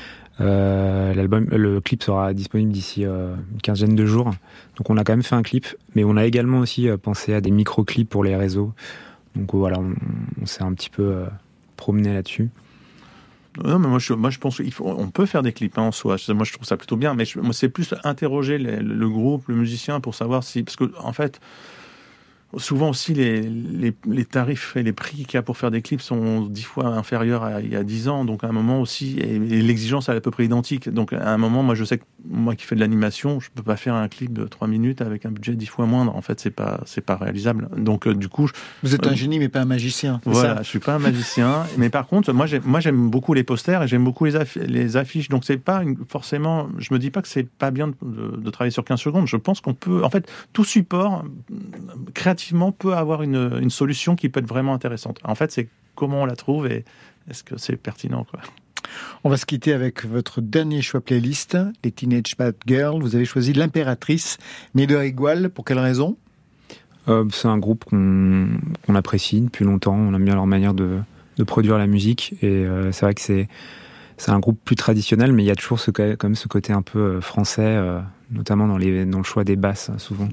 Euh, l'album, le clip sera disponible d'ici euh, une quinzaine de jours. Donc on a quand même fait un clip, mais on a également aussi euh, pensé à des micro-clips pour les réseaux. Donc euh, voilà, on, on s'est un petit peu euh, promené là-dessus. Non, mais moi je, moi je pense qu'il faut, on peut faire des clips hein, en soi. Moi je trouve ça plutôt bien, mais je, moi c'est plus interroger les, le groupe, le musicien pour savoir si, parce que en fait. Souvent aussi, les, les, les tarifs et les prix qu'il y a pour faire des clips sont dix fois inférieurs à il y a dix ans. Donc, à un moment aussi, et, et l'exigence est à peu près identique. Donc, à un moment, moi, je sais que moi qui fais de l'animation, je peux pas faire un clip de trois minutes avec un budget dix fois moindre. En fait, c'est pas, c'est pas réalisable. Donc, euh, du coup. Je, Vous êtes euh, un génie, mais pas un magicien. Voilà, ça je suis pas un magicien. Mais par contre, moi, j'aime, moi, j'aime beaucoup les posters et j'aime beaucoup les, affi- les affiches. Donc, c'est pas une, forcément, je me dis pas que c'est pas bien de, de, de travailler sur quinze secondes. Je pense qu'on peut, en fait, tout support, créativement, peut avoir une, une solution qui peut être vraiment intéressante. En fait, c'est comment on la trouve et est-ce que c'est pertinent, quoi. On va se quitter avec votre dernier choix playlist, les Teenage Bad Girl. Vous avez choisi l'Impératrice, Neither Igual. Pour quelle raison? euh, C'est un groupe qu'on, qu'on apprécie depuis longtemps. On aime bien leur manière de, de produire la musique. Et euh, c'est vrai que c'est, c'est un groupe plus traditionnel, mais il y a toujours ce, quand même ce côté un peu français, euh, notamment dans, les, dans le choix des basses, souvent.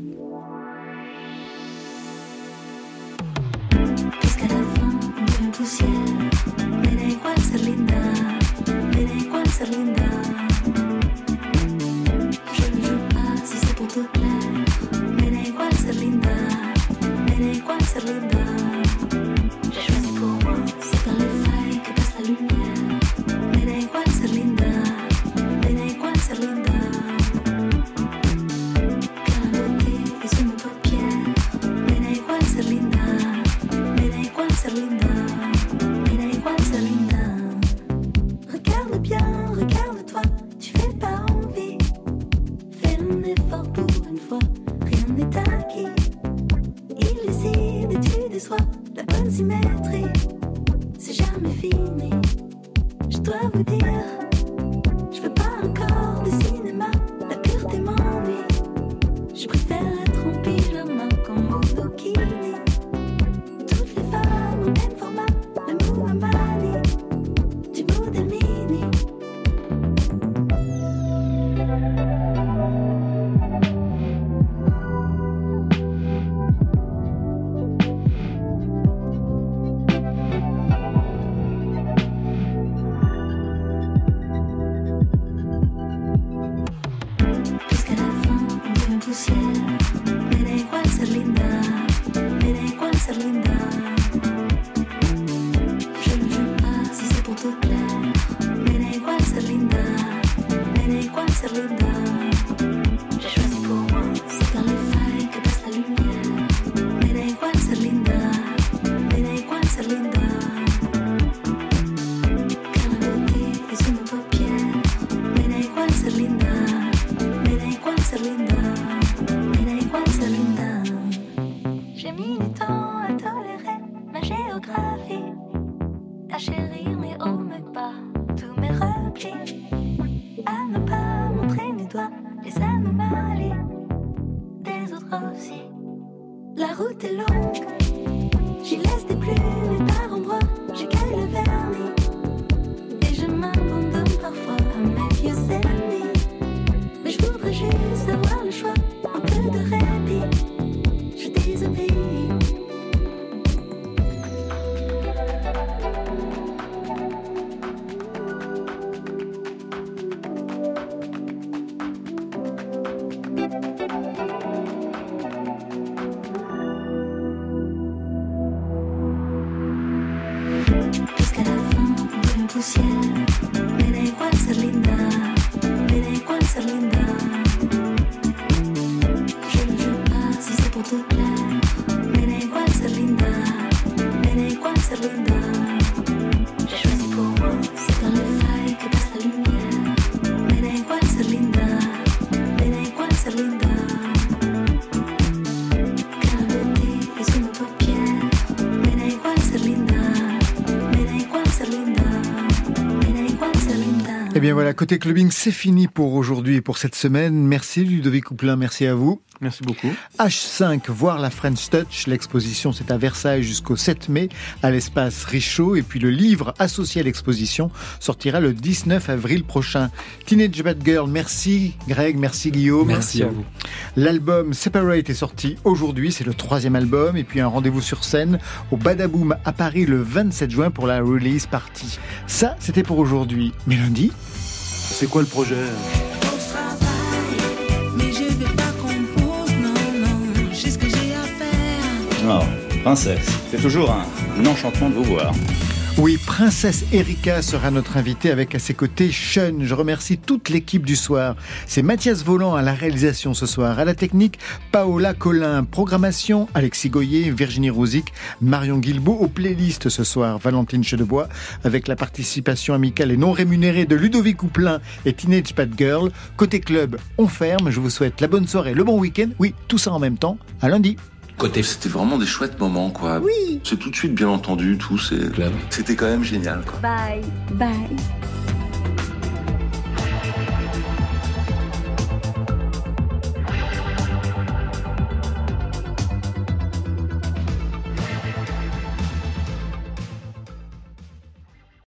Jusqu'à la fin, on peut poussière. Me da igual ser linda, me da igual ser linda. Je ne joue pas si c'est pour te plaire. Me da igual ser linda, me da igual ser linda. J'ai choisi pour moi, c'est par les failles que passe la lumière. Me da igual ser linda, me da igual ser linda. Car la beauté est sous nos paupières. Me da igual ser linda. Ser linda, mira igual ser linda. Regarde bien, regarde-toi, tu fais pas envie. Fais un effort pour une fois, rien n'est acquis. Illisible et tu déçois, la bonne symétrie, c'est jamais fini. Je dois vous dire, je veux pas encore de cinéma, la pureté m'ennuie. Je préfère être en pyjama comme au bikini. Même format, l'amour à Mali, du modèle mini. Jusqu'à la fin, on devient poussière. poussière. Me da igual ser linda, me da igual ser linda. Je ne veux pas si c'est pour te plaire. Me da igual ser linda, me da igual ser linda. J'ai choisi pour moi, c'est dans les failles que passe la lumière. Me da igual ser linda, me da igual ser linda. Car la beauté est sous nos paupières. Me da igual ser linda, me da igual ser linda, me da igual ser linda. Eh bien voilà, côté clubbing, c'est fini pour aujourd'hui et pour cette semaine. Merci Ludovic Couplin, merci à vous. Merci beaucoup. H cinq, voir la French Touch. L'exposition, c'est à Versailles jusqu'au sept mai, à l'espace Richaud. Et puis le livre associé à l'exposition sortira le dix-neuf avril prochain. Teenage Bad Girl, merci Greg, merci Guillaume. Merci à vous. L'album Separate est sorti aujourd'hui, c'est le troisième album. Et puis un rendez-vous sur scène au Badaboom à Paris le vingt-sept juin pour la release party. Ça, c'était pour aujourd'hui. Mais lundi, c'est quoi le projet ? Oh, princesse, c'est toujours un, un enchantement de vous voir. Oui, Princesse Erika sera notre invitée avec à ses côtés Sean. Je remercie toute l'équipe du soir. C'est Mathias Volant à la réalisation ce soir. À la technique, Paola Collin. Programmation, Alexis Goyer, Virginie Rouzic, Marion Guilbault. Aux playlists ce soir, Valentine Chedebois, avec la participation amicale et non rémunérée de Ludovic Couplin et Teenage Bad Girl. Côté club, on ferme. Je vous souhaite la bonne soirée, le bon week-end. Oui, tout ça en même temps. À lundi. Côté, c'était vraiment des chouettes moments, quoi. Oui. C'est tout de suite bien entendu, tout. C'est... C'était quand même génial, quoi. Bye, bye.